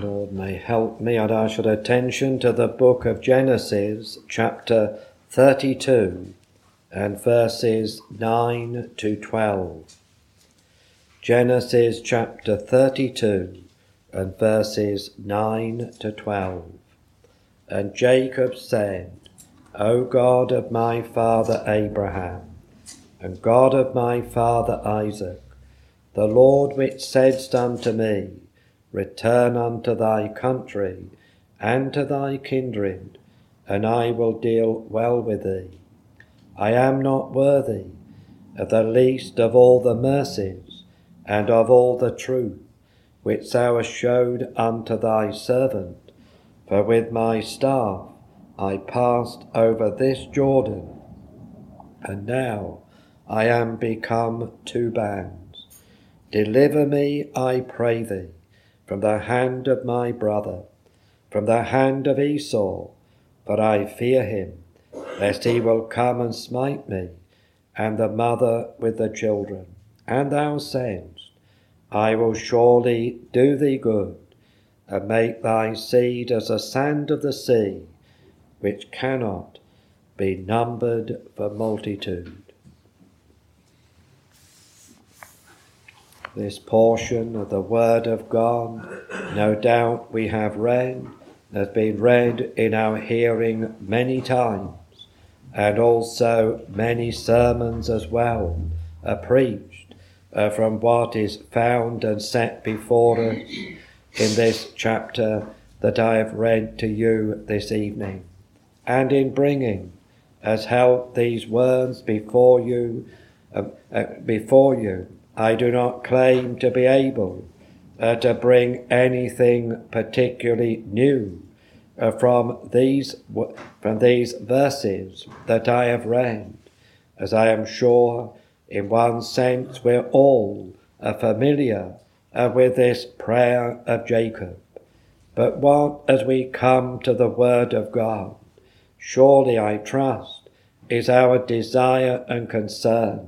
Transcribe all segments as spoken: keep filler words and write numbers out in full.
Lord may help me, and I shall attention to the book of Genesis, chapter thirty-two, and verses nine to twelve. Genesis chapter thirty-two, and verses nine to twelve. And Jacob said, O God of my father Abraham, and God of my father Isaac, the Lord which saidst unto me, Return unto thy country and to thy kindred, and I will deal well with thee. I am not worthy of the least of all the mercies and of all the truth which thou hast showed unto thy servant, for with my staff I passed over this Jordan, and now I am become two bands. Deliver me, I pray thee, from the hand of my brother, from the hand of Esau, for I fear him, lest he will come and smite me, and the mother with the children. And thou saidst, I will surely do thee good, and make thy seed as the sand of the sea, which cannot be numbered for multitude. This portion of the Word of God, no doubt we have read, has been read in our hearing many times, and also many sermons as well are preached uh, from what is found and set before us in this chapter that I have read to you this evening. And in bringing as help these words before you, uh, uh, before you, I do not claim to be able uh, to bring anything particularly new uh, from these from these verses that I have read, as I am sure in one sense we're all uh, familiar uh, with this prayer of Jacob. But what, as we come to the Word of God, surely I trust is our desire and concern,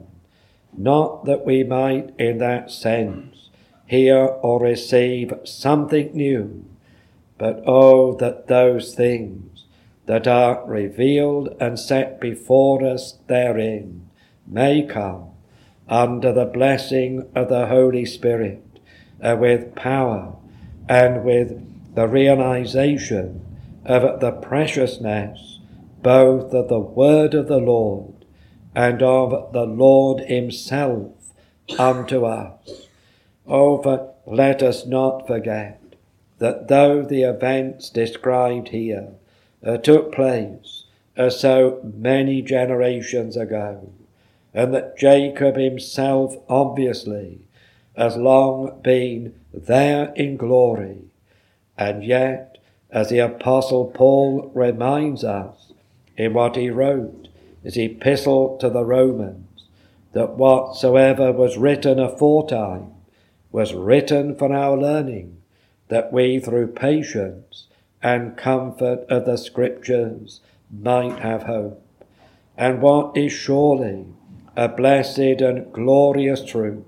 not that we might in that sense hear or receive something new, but oh, that those things that are revealed and set before us therein may come under the blessing of the Holy Spirit, uh, with power and with the realization of the preciousness both of the word of the Lord and of the Lord himself unto us. Oh, for let us not forget that though the events described here uh, took place uh, so many generations ago, and that Jacob himself obviously has long been there in glory, and yet, as the Apostle Paul reminds us in what he wrote, his epistle to the Romans, that whatsoever was written aforetime was written for our learning, that we through patience and comfort of the Scriptures might have hope. And what is surely a blessed and glorious truth,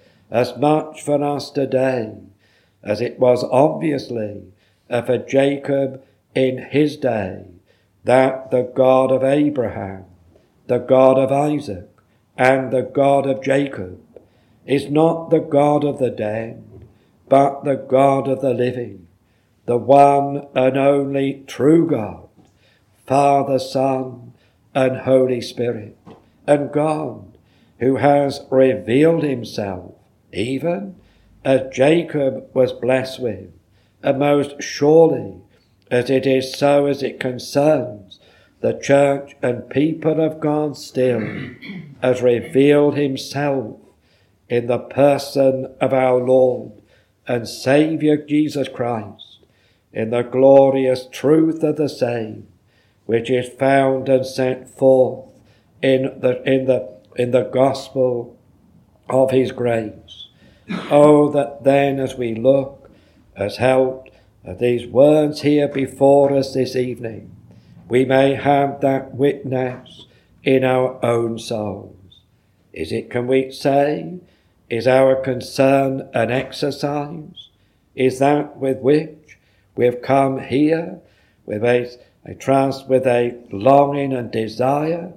as much for us today as it was obviously for Jacob in his day, that the God of Abraham, the God of Isaac, and the God of Jacob is not the God of the dead, but the God of the living, the one and only true God, Father, Son, and Holy Spirit, and God who has revealed himself, even as Jacob was blessed with, and most surely as it is so as it concerns the church and people of God still, has revealed himself in the person of our Lord and Saviour Jesus Christ, in the glorious truth of the same, which is found and set forth in the in the in the gospel of his grace. Oh, that then as we look as helped at these words here before us this evening, we may have that witness in our own souls. Is it, can we say, is our concern an exercise? Is that with which we've come here with a, I trust with a longing and desire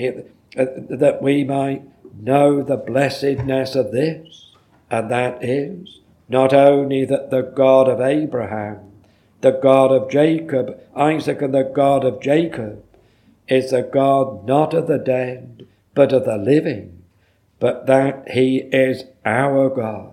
that we might know the blessedness of this, and that is not only that the God of Abraham, the God of Jacob, Isaac and the God of Jacob is the God not of the dead, but of the living, but that he is our God.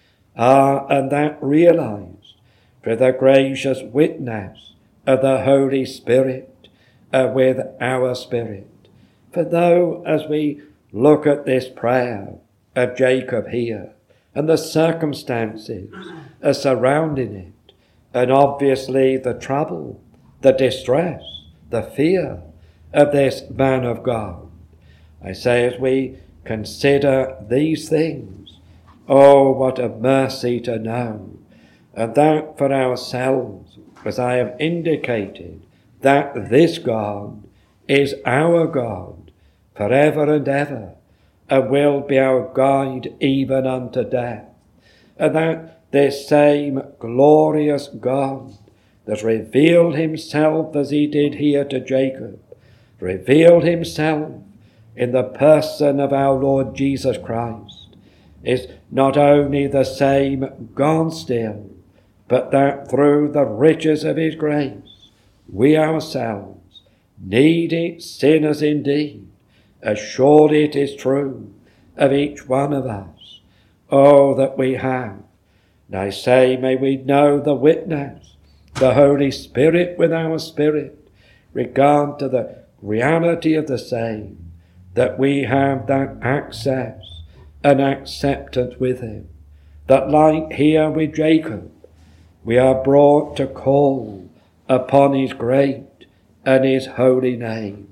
Ah, and that realized through the gracious witness of the Holy Spirit uh, with our spirit. For though, as we look at this prayer of Jacob here, and the circumstances are surrounding it, and obviously the trouble, the distress, the fear of this man of God, I say as we consider these things, oh, what a mercy to know, and that for ourselves, as I have indicated, that this God is our God forever and ever, and will be our guide even unto death. And that this same glorious God that revealed himself as he did here to Jacob, revealed himself in the person of our Lord Jesus Christ, is not only the same God still, but that through the riches of his grace, we ourselves, needy sinners indeed, as surely it is true of each one of us, oh, that we have. And I say, may we know the witness, the Holy Spirit with our spirit, regard to the reality of the same, that we have that access and acceptance with him, that like here with Jacob, we are brought to call upon his great and his holy name.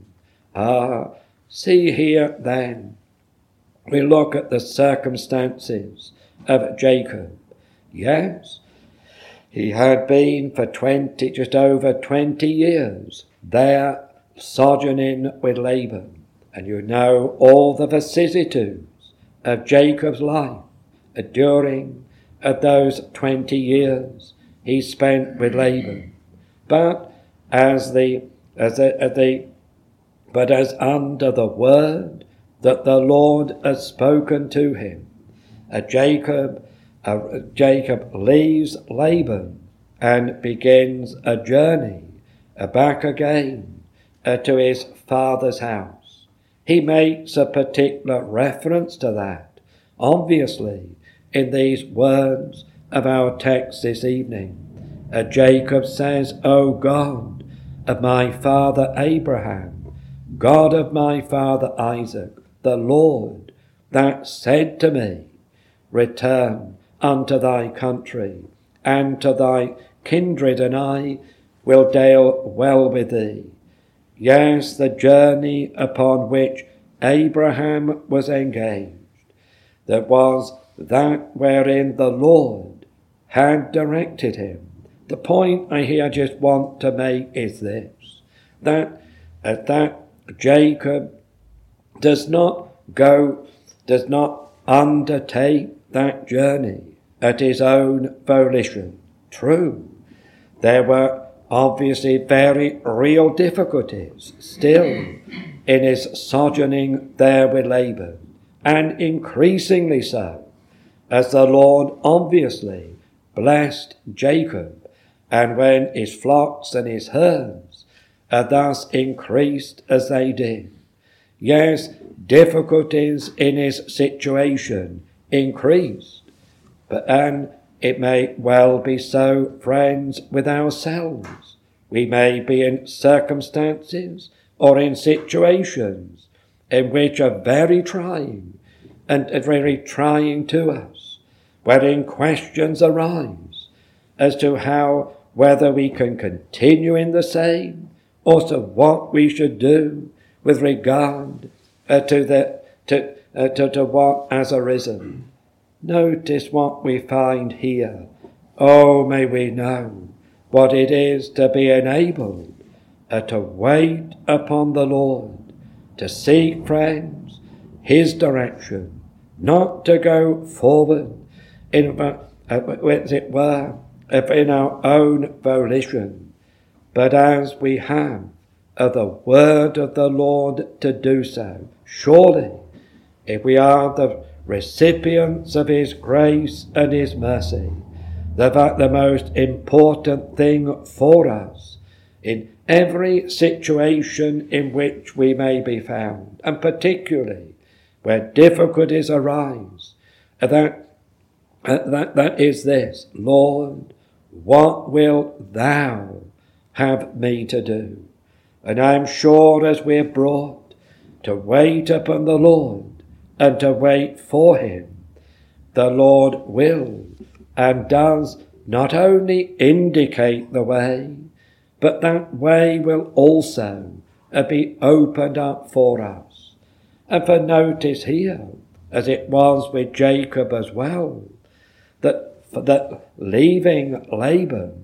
Ah, see here then, we look at the circumstances of Jacob. Yes, he had been for twenty, just over twenty years there sojourning with Laban. And you know all the vicissitudes of Jacob's life during those twenty years he spent with Laban. But as the, as the, as the but as under the word that the Lord has spoken to him, uh, Jacob, uh, Jacob leaves Laban and begins a journey uh, back again uh, to his father's house. He makes a particular reference to that, obviously, in these words of our text this evening. Uh, Jacob says, O God of my father Abraham, God of my father Isaac, the Lord that said to me, return unto thy country and to thy kindred, and I will deal well with thee. Yes, the journey upon which Abraham was engaged, that was that wherein the Lord had directed him. The point I here just want to make is this, that at that Jacob does not go, does not undertake that journey at his own volition. True, there were obviously very real difficulties still in his sojourning there with Laban, and increasingly so, as the Lord obviously blessed Jacob, and when his flocks and his herds are thus increased as they did. Yes, difficulties in his situation increased, but and it may well be so, friends, with ourselves. We may be in circumstances or in situations in which are very trying and very trying to us, wherein questions arise as to how, whether we can continue in the same, or to what we should do with regard uh, to, the, to, uh, to, to what has arisen. Notice what we find here. Oh, may we know what it is to be enabled uh, to wait upon the Lord, to seek, friends, his direction, not to go forward in, uh, as it were, if in our own volition, but as we have of the word of the Lord to do so. Surely, if we are the recipients of his grace and his mercy, that the most important thing for us in every situation in which we may be found, and particularly where difficulties arise, that, that, that is this: Lord, what wilt thou have me to do? And I am sure as we are brought to wait upon the Lord and to wait for him, the Lord will and does not only indicate the way, but that way will also be opened up for us. And for notice here, as it was with Jacob as well, that, that leaving Laban,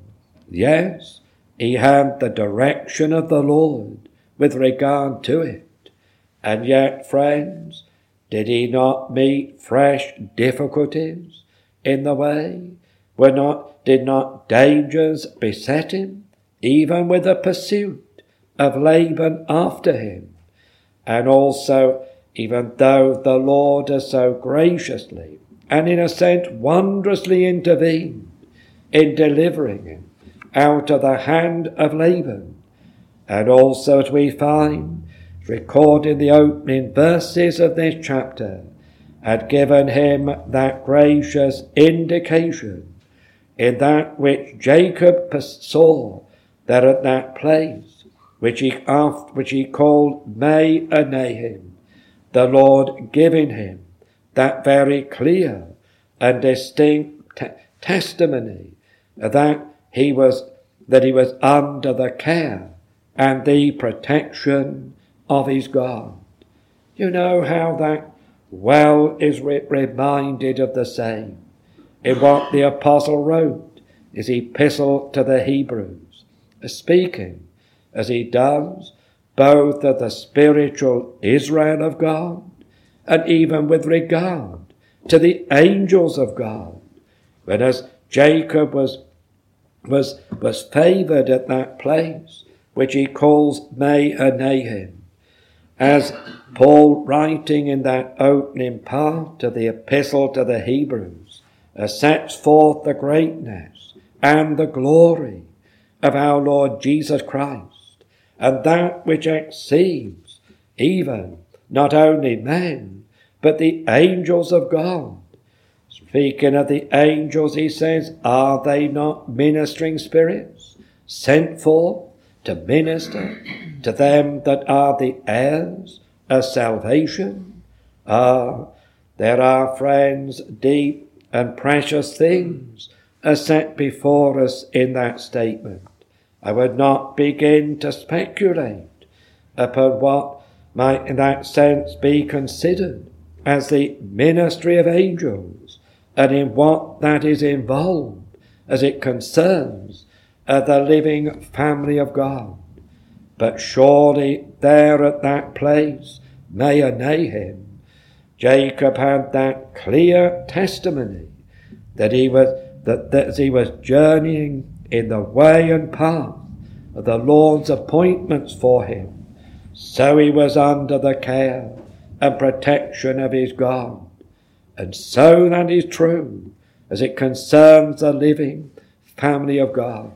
yes, he had the direction of the Lord with regard to it. And yet, friends, did he not meet fresh difficulties in the way? Were not, did not dangers beset him, even with the pursuit of Laban after him? And also, even though the Lord has so graciously and in a sense wondrously intervened in delivering him out of the hand of Laban, and also, as we find recorded in the opening verses of this chapter, had given him that gracious indication in that which Jacob saw that at that place which he after, which he called Mahanaim, the Lord giving him that very clear and distinct te- testimony that he was that he was under the care and the protection of his God. You know how that well is re- reminded of the same in what the apostle wrote his epistle to the Hebrews, speaking as he does both of the spiritual Israel of God and even with regard to the angels of God. When as Jacob was was was favoured at that place which he calls Mahanaim, as Paul, writing in that opening part of the epistle to the Hebrews, uh, sets forth the greatness and the glory of our Lord Jesus Christ, and that which exceeds even not only men, but the angels of God. Speaking of the angels, he says, are they not ministering spirits sent forth to minister to them that are the heirs of salvation? Ah, there are, friends, deep and precious things are set before us in that statement. I would not begin to speculate upon what might in that sense be considered as the ministry of angels, and in what that is involved as it concerns uh, the living family of God. But surely there at that place, Mahanaim, Jacob had that clear testimony that he was that, that as he was journeying in the way and path of the Lord's appointments for him, so he was under the care and protection of his God. And so that is true as it concerns the living family of God.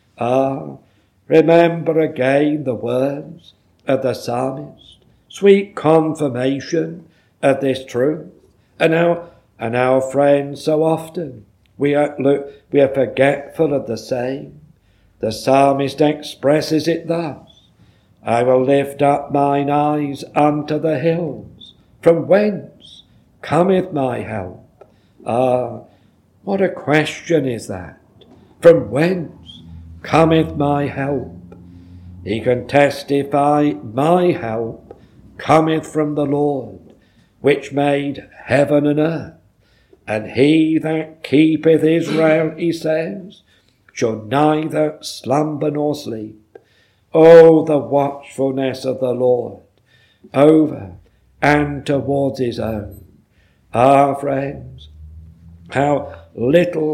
Ah, remember again the words of the psalmist, sweet confirmation of this truth. And now, and our friends, so often we are, look, we are forgetful of the same. The psalmist expresses it thus: I will lift up mine eyes unto the hills, from whence cometh my help? Ah, what a question is that! From whence cometh my help? He can testify, my help cometh from the Lord, which made heaven and earth. And he that keepeth Israel, he says, shall neither slumber nor sleep. Oh, the watchfulness of the Lord over and towards his own. Ah, friends, how little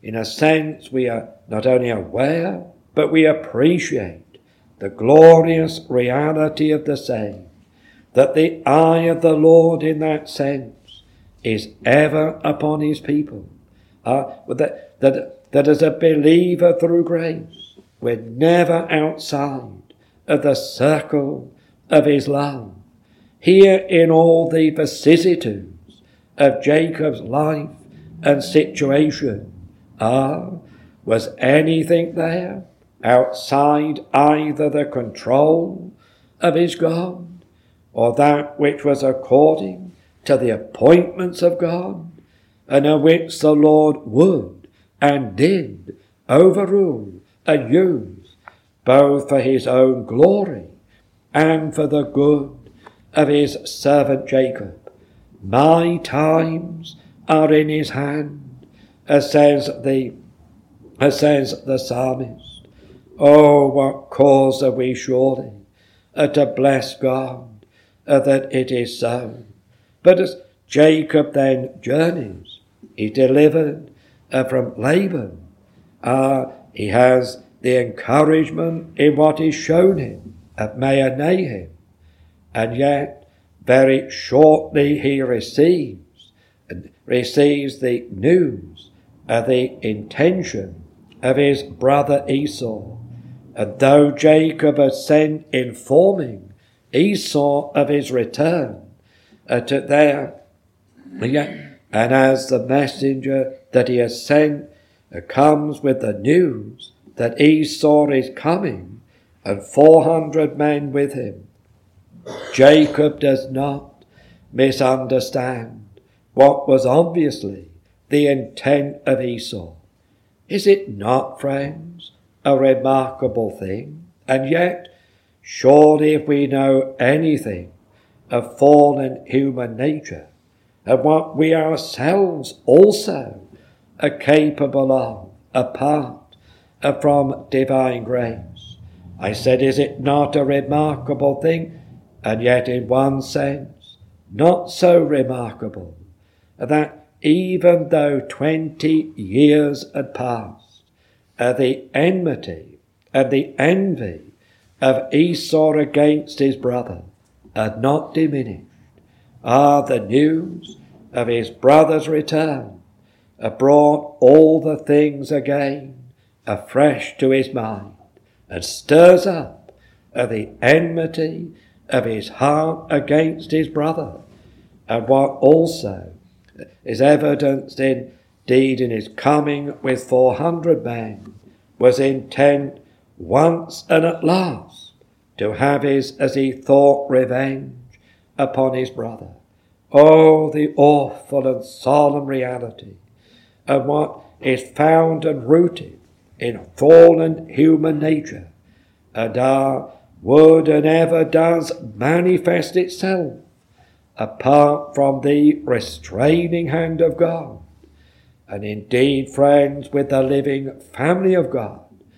in a sense, we are not only aware, but we appreciate the glorious reality of the same, that the eye of the Lord in that sense is ever upon his people. Uh, that, that, that as a believer through grace, we're never outside of the circle of his love. Here in all the vicissitudes of Jacob's life and situation, ah, was anything there outside either the control of his God or that which was according to the appointments of God, and of which the Lord would and did overrule and use, both for his own glory and for the good of his servant Jacob? My times are in his hand, as says the, as says the psalmist. Oh, what cause have we surely uh, to bless God uh, that it is so. But as Jacob then journeys, he delivered uh, from Laban. Uh, he has the encouragement in what is shown him at Mahanaim, and yet very shortly he receives and receives the news of the intention of his brother Esau. And though Jacob had sent informing Esau of his return uh, to there, yet, and as the messenger that he has sent uh, comes with the news that Esau is coming and four hundred men with him, Jacob does not misunderstand what was obviously the intent of Esau. Is it not, friends, a remarkable thing? And yet, surely if we know anything of fallen human nature, and what we ourselves also are capable of, apart from divine grace, I said, is it not a remarkable thing? And yet in one sense, not so remarkable, that even though twenty years had passed, uh, the enmity and the envy of Esau against his brother had not diminished. Ah, the news of his brother's return uh, brought all the things again afresh to his mind, and stirs up uh, the enmity of his heart against his brother, and what also is evidenced indeed in his coming with four hundred men, was intent once and at last to have his, as he thought, revenge upon his brother. Oh, the awful and solemn reality of what is found and rooted in fallen human nature, and are, would and ever does manifest itself apart from the restraining hand of God. And indeed, friends, with the living family of God,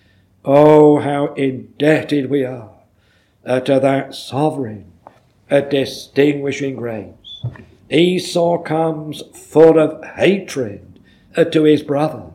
oh, how indebted we are uh, to that sovereign, a distinguishing grace. Esau comes full of hatred uh, to his brother,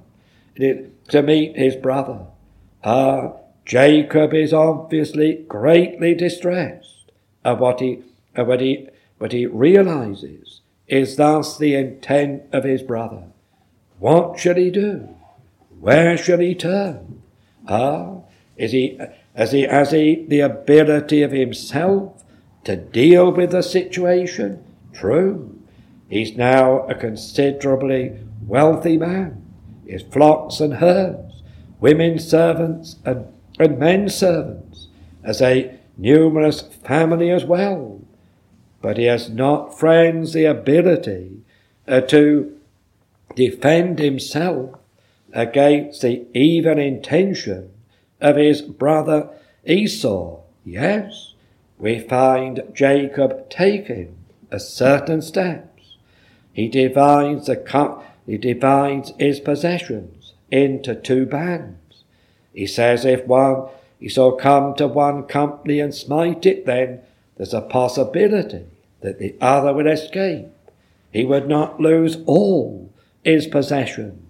to meet his brother. Ah, Jacob is obviously greatly distressed at what he, at what he, what he realizes is thus the intent of his brother. What shall he do? Where shall he turn? Ah, is he, has he, has he the ability of himself to deal with the situation? True. He's now a considerably wealthy man. His flocks and herds, women servants and, and men servants, as a numerous family as well. But he has not, friends, the ability uh, to defend himself against the evil intention of his brother Esau. Yes, we find Jacob taking a certain steps. He divides the he divides his possessions into two bands. He says if one he shall come to one company and smite it, then there's a possibility that the other will escape. He would not lose all his possessions,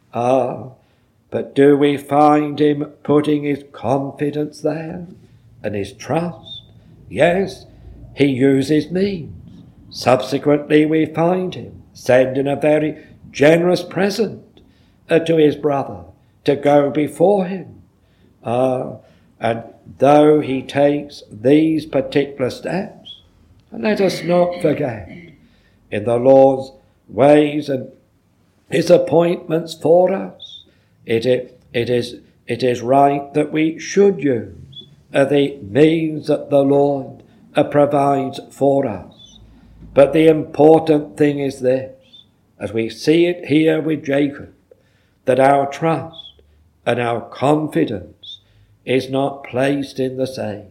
Ah, but do we find him putting his confidence there and his trust? Yes, he uses means. Subsequently, we find him sending a very generous present uh, to his brother to go before him. Ah, and though he takes these particular steps, let us not forget, in the Lord's ways and his appointments for us, it is, it is, it is right that we should use uh, the means that the Lord uh, provides for us. But the important thing is this, as we see it here with Jacob, that our trust and our confidence is not placed in the same.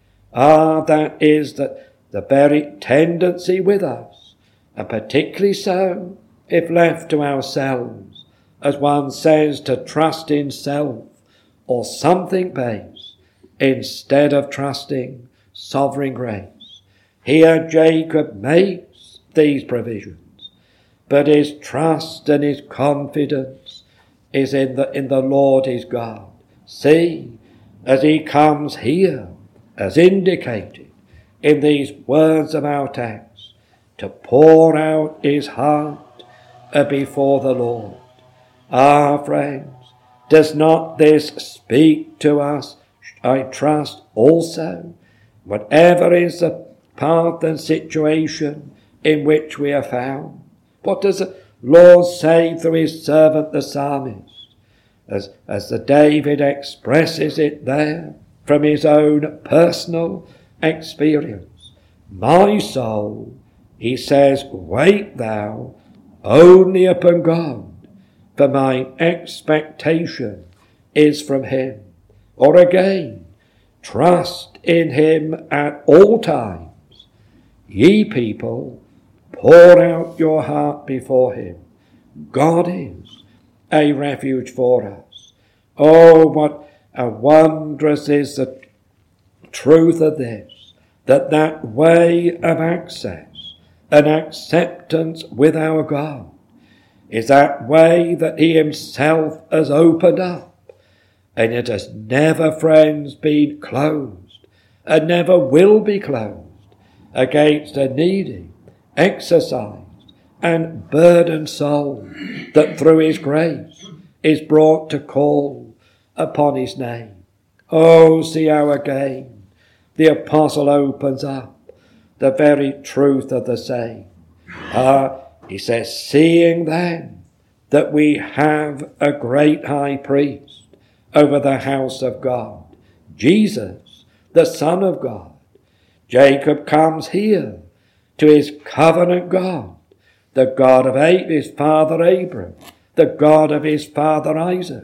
Ah, that is that the very tendency with us, and particularly so if left to ourselves, as one says, to trust in self or something base instead of trusting sovereign grace. Here Jacob makes these provisions, but his trust and his confidence is in the, in the Lord his God. See, as he comes here, as indicated in these words of our text, to pour out his heart before the Lord. Ah, friends, does not this speak to us, I trust, also, whatever is the path and situation in which we are found? What does the Lord say through his servant the psalmist, as, as the David expresses it there from his own personal experience? My soul, he says, wait thou only upon God, for my expectation is from him. Or again, trust in him at all times. Ye people, pour out your heart before him. God is a refuge for us. Oh, what a wondrous is the truth of this, that that way of access and acceptance with our God is that way that he himself has opened up, and it has never, friends, been closed, and never will be closed against a needy, exercised, and burdened soul that through his grace is brought to call upon his name. Oh, see how again the apostle opens up the very truth of the same. Ah, he says, seeing then that we have a great high priest over the house of God, Jesus, the Son of God. Jacob comes here to his covenant God, the God of his father Abraham, the God of his father Isaac.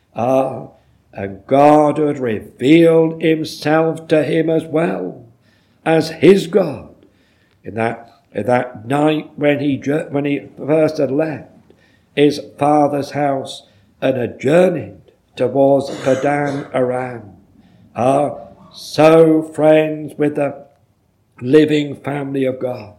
Ah, and God had revealed himself to him as well as his God in that, in that night when he, when he first had left his father's house and had journeyed towards Padan Aram. Ah, so friends with the living family of God.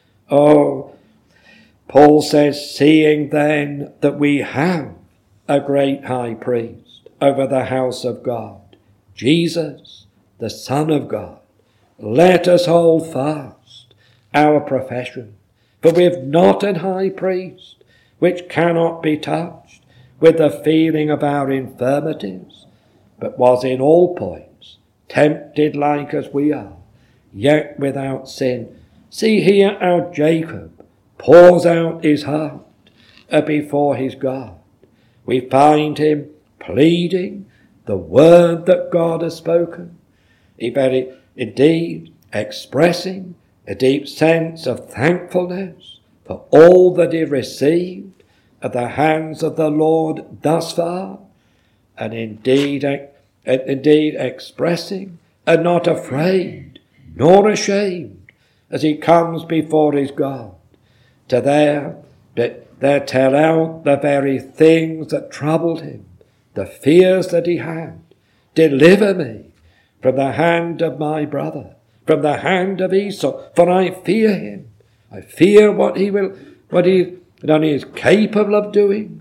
Oh, Paul says, seeing then that we have a great high priest over the house of God, Jesus, the Son of God, let us hold fast our profession. For we have not an high priest which cannot be touched with the feeling of our infirmities, but was in all points tempted like as we are, yet without sin. See here how Jacob pours out his heart before his God. We find him pleading the word that God has spoken. He very indeed expressing a deep sense of thankfulness for all that he received at the hands of the Lord thus far, and indeed, indeed expressing and not afraid nor ashamed as he comes before his God to there, there tell out the very things that troubled him, the fears that he had. Deliver me from the hand of my brother, from the hand of Esau, for I fear him. I fear what he will, what he, what he is capable of doing,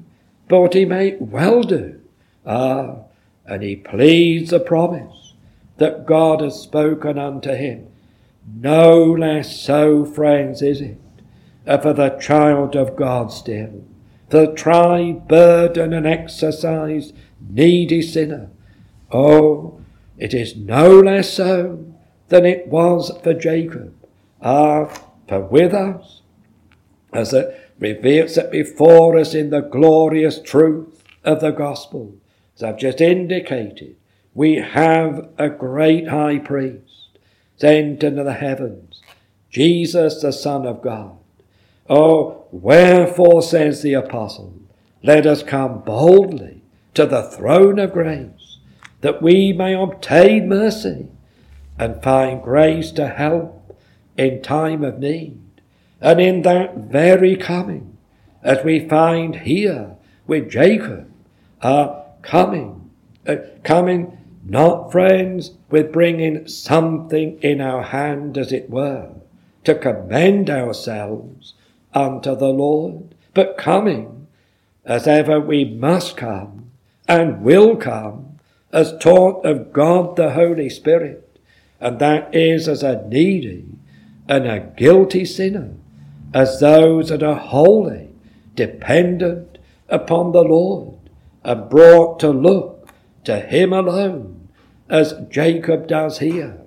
but he may well do. Ah, and he pleads the promise that God has spoken unto him. No less so, friends, is it for the child of God still, the tried, burdened and exercised, needy sinner. Oh, it is no less so than it was for Jacob. Ah, for with us, as it reveals it before us in the glorious truth of the gospel, as I've just indicated, we have a great high priest sent into the heavens, Jesus the Son of God. Oh, wherefore, says the apostle, let us come boldly to the throne of grace, that we may obtain mercy and find grace to help in time of need. And in that very coming, as we find here with Jacob, are coming, uh, coming not, friends, with bringing something in our hand, as it were, to commend ourselves unto the Lord, but coming, as ever we must come and will come, as taught of God the Holy Spirit, and that is as a needy and a guilty sinner, as those that are wholly dependent upon the Lord, and brought to look to him alone, as Jacob does here.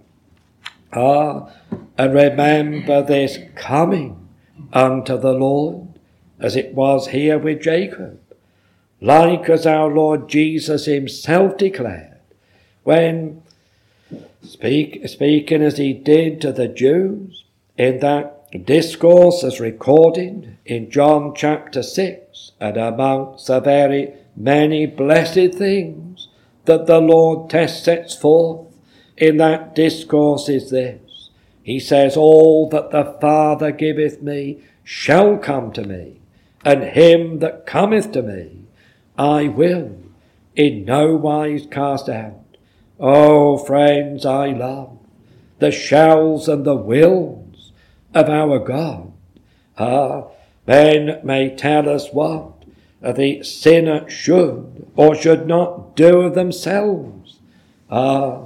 Ah, and remember this coming unto the Lord, as it was here with Jacob, like as our Lord Jesus himself declared, when speak, speaking as he did to the Jews in that discourse as recorded in John chapter six, and amongst the very many blessed things that the Lord sets forth in that discourse is this. He says, all that the Father giveth me shall come to me, and him that cometh to me I will in no wise cast out. Oh, friends, I love the shalls and the wills of our God. Ah, men may tell us what the sinner should or should not do of themselves. Ah,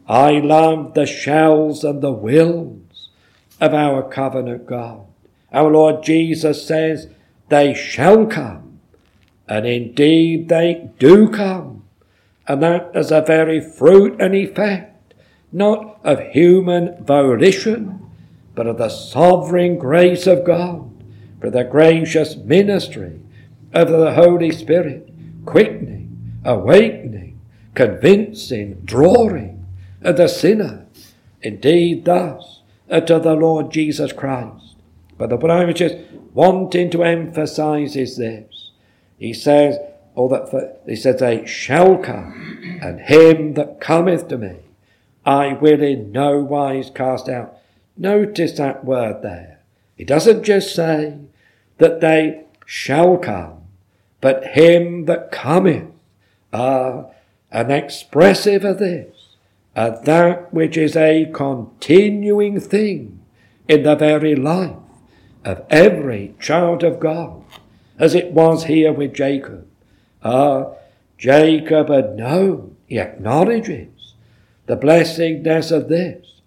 I love the shalls and the wills of our covenant God. Our Lord Jesus says, they shall come, and indeed they do come, and that is a very fruit and effect, not of human volition, but of the sovereign grace of God, for the gracious ministry of the Holy Spirit, quickening, awakening, convincing, drawing of the sinner, indeed thus, uh, to the Lord Jesus Christ. But the what I was just wanting to emphasize is this. He says, oh, that for, he says, they shall come, and him that cometh to me I will in no wise cast out. Notice that word there. He doesn't just say that they shall come, but him that cometh, ah, and expressive of this, uh, that which is a continuing thing in the very life of every child of God, as it was here with Jacob. Ah, Jacob had known, he acknowledges the blessedness of this,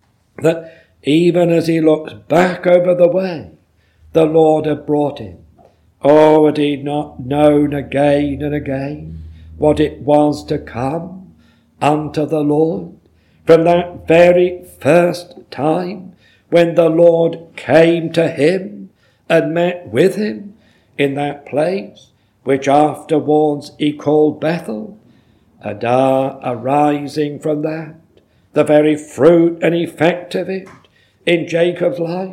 that even as he looks back over the way the Lord had brought him, oh, had he not known again and again what it was to come unto the Lord, from that very first time when the Lord came to him and met with him in that place which afterwards he called Bethel, and are arising from that the very fruit and effect of it in Jacob's life.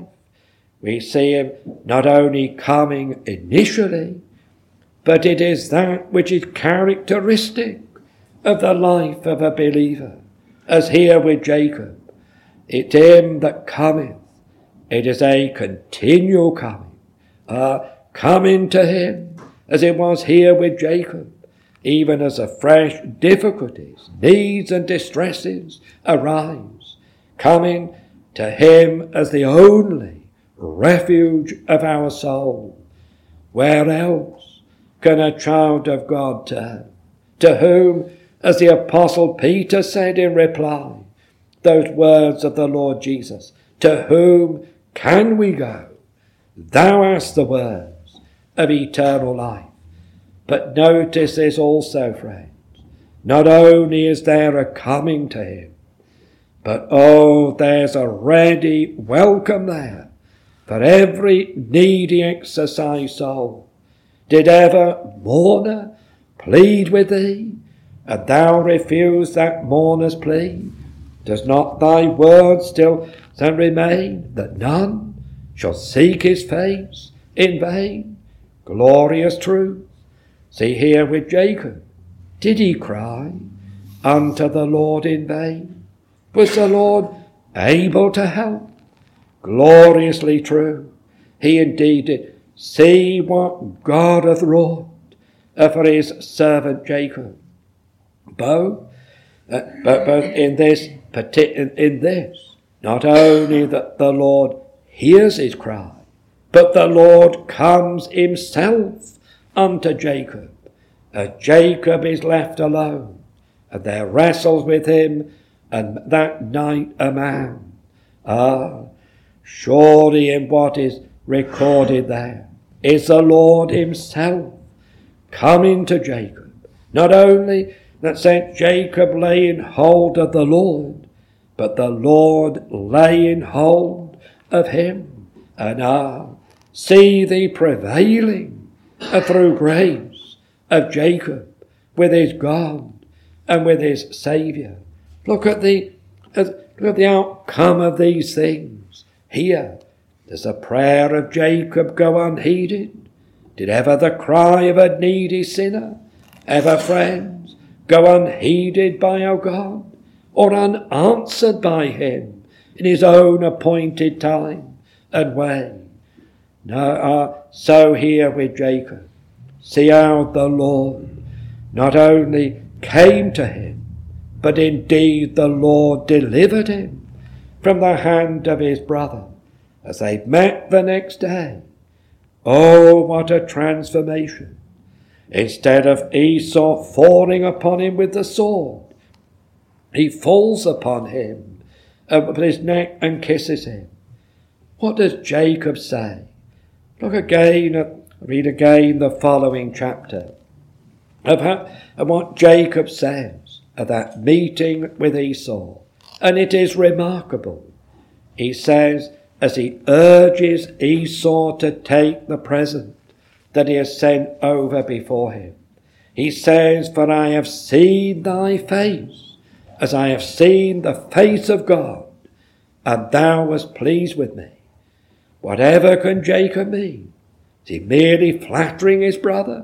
We see him not only coming initially, but it is that which is characteristic of the life of a believer, as here with Jacob. It's him that cometh. It is a continual coming, uh, coming to him, as it was here with Jacob, even as the fresh difficulties, needs and distresses arise, coming to him as the only refuge of our soul. Where else can a child of God turn? To whom, as the Apostle Peter said in reply, those words of the Lord Jesus, to whom can we go? Thou hast the words of eternal life. But notice this also, friends. Not only is there a coming to him, but oh, there's a ready welcome there for every needy exercised soul. Did ever mourner plead with thee, and thou refuse that mourner's plea? Does not thy word still then remain, that none shall seek his face in vain? Glorious truth. See here with Jacob. Did he cry unto the Lord in vain? Was the Lord able to help? Gloriously true. He indeed did. See what God hath wrought for his servant Jacob. Both, uh, but both in this, in this, not only that the Lord hears his cry, but the Lord comes himself unto Jacob. Uh, Jacob is left alone, and there wrestles with him, and that night a man. Ah, surely in what is recorded there is the Lord himself coming to Jacob. Not only that Saint Jacob lay in hold of the Lord, but the Lord lay in hold of him. And ah, see the prevailing uh, through grace of Jacob with his God and with his Saviour. Look at the uh, look at the outcome of these things. Here, does the prayer of Jacob go unheeded? Did ever the cry of a needy sinner, ever, friends, go unheeded by our God, or unanswered by him in his own appointed time and way? No, uh, so here with Jacob, see how the Lord not only came to him, but indeed the Lord delivered him from the hand of his brother as they met the next day. Oh, what a transformation! Instead of Esau falling upon him with the sword, he falls upon him with his neck and kisses him. What does Jacob say? Look again, at, read again the following chapter of, how, of what Jacob says at that meeting with Esau. And it is remarkable. He says, as he urges Esau to take the present that he has sent over before him, he says, for I have seen thy face, as I have seen the face of God, and thou wast pleased with me. Whatever can Jacob mean? Is he merely flattering his brother?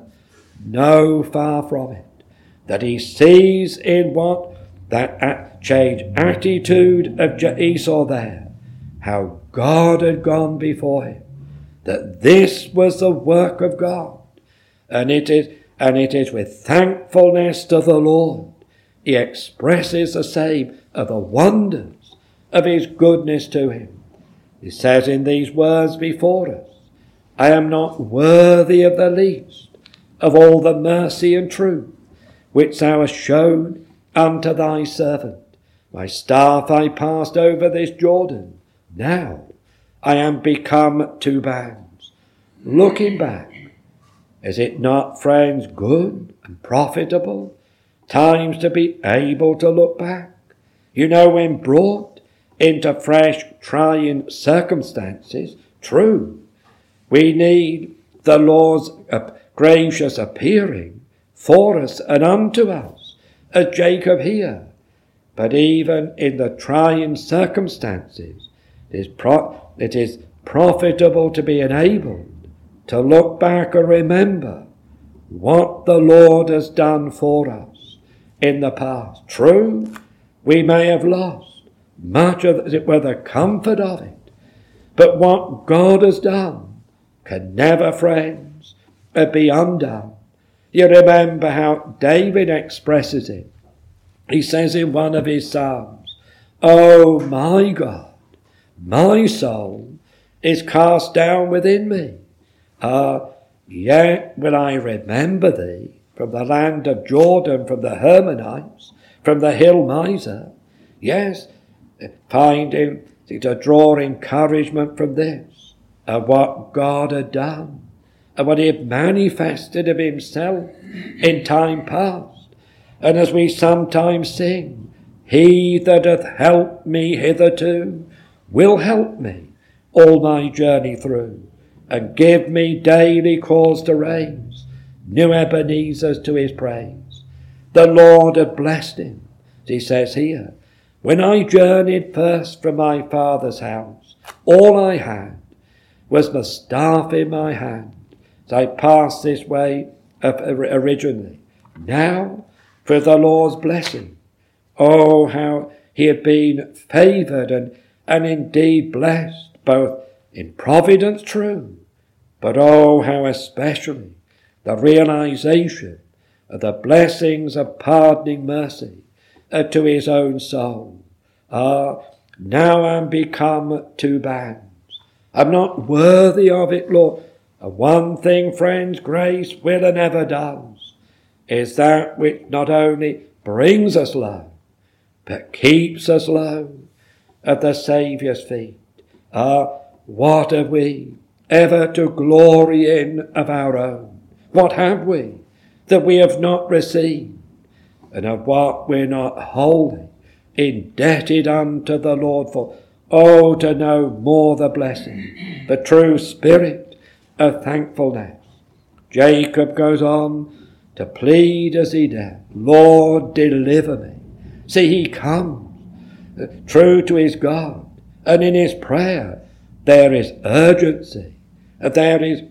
No, far from it. That he sees in what that changed attitude of Esau there, how God had gone before him, that this was the work of God, and it is and it is with thankfulness to the Lord he expresses the same of the wonders of his goodness to him. He says in these words before us, I am not worthy of the least of all the mercy and truth which thou hast shown unto thy servant. My staff I passed over this Jordan. Now I am become two bands. Looking back, is it not, friends, good and profitable times to be able to look back? You know, when brought into fresh trying circumstances, true, we need the Lord's gracious appearing for us and unto us, as Jacob here. But even in the trying circumstances, it is, pro- it is profitable to be enabled to look back and remember what the Lord has done for us in the past. True, we may have lost much of, as it were, the comfort of it, but what God has done can never, friends, be undone. You remember how David expresses it. He says in one of his psalms, Oh my God, my soul is cast down within me. Ah, Yet will I remember thee from the land of Jordan, from the Hermonites, from the hill Mizar. Yes, finding to draw encouragement from this, and what God had done, and what he had manifested of himself in time past. And as we sometimes sing, he that hath helped me hitherto will help me all my journey through, and give me daily cause to raise new Ebenezers to his praise. The Lord had blessed him, as he says here, when I journeyed first from my father's house, all I had was the staff in my hand, as I passed this way originally. Now, for the Lord's blessing, oh, how he had been favoured and, and indeed blessed, both in providence true, but oh, how especially the realization of the blessings of pardoning mercy uh, to his own soul. Ah, now I'm become two bands. I'm not worthy of it, Lord. And one thing, friends, grace will and ever does, is that which not only brings us low, but keeps us low at the Saviour's feet. Ah, what have we ever to glory in of our own? What have we that we have not received? And of what we're not wholly indebted unto the Lord for? Oh, to know more the blessing, the true spirit of thankfulness. Jacob goes on to plead as he does, Lord, deliver me. See, he comes uh, true to his God, and in his prayer there is urgency, uh, there is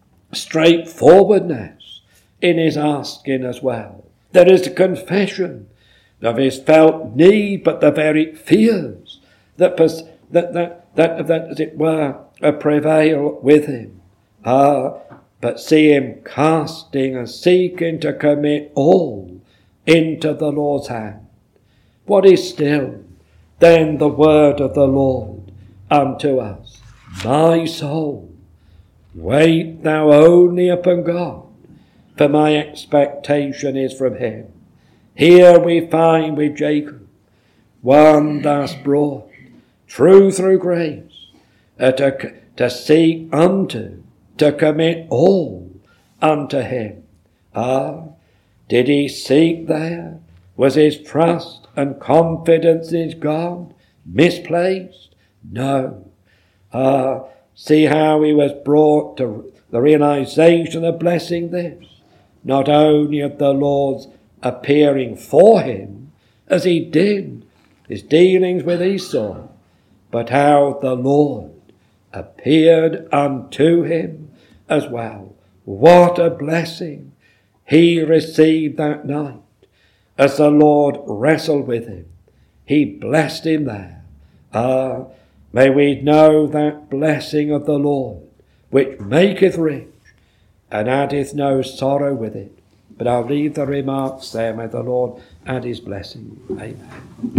straightforwardness in his asking as well. There is a confession of his felt need, but the very fears that, pers- that, that, that, that, as it were, uh, prevail with him. Ah, but see him casting and seeking to commit all into the Lord's hand. What is still then the word of the Lord unto us? My soul, wait thou only upon God, for my expectation is from him. Here we find with Jacob one thus brought true through grace, uh, to, to seek unto, to commit all unto him. Ah, did he seek there? Was his trust and confidence in God misplaced? No. Ah, see how he was brought to the realization of blessing this, not only of the Lord's appearing for him, as he did his dealings with Esau, but how the Lord appeared unto him as well. What a blessing he received that night as the Lord wrestled with him. He blessed him there. Ah, may we know that blessing of the Lord, which maketh rich and addeth no sorrow with it. But I'll leave the remarks there. May the Lord add his blessing. Amen.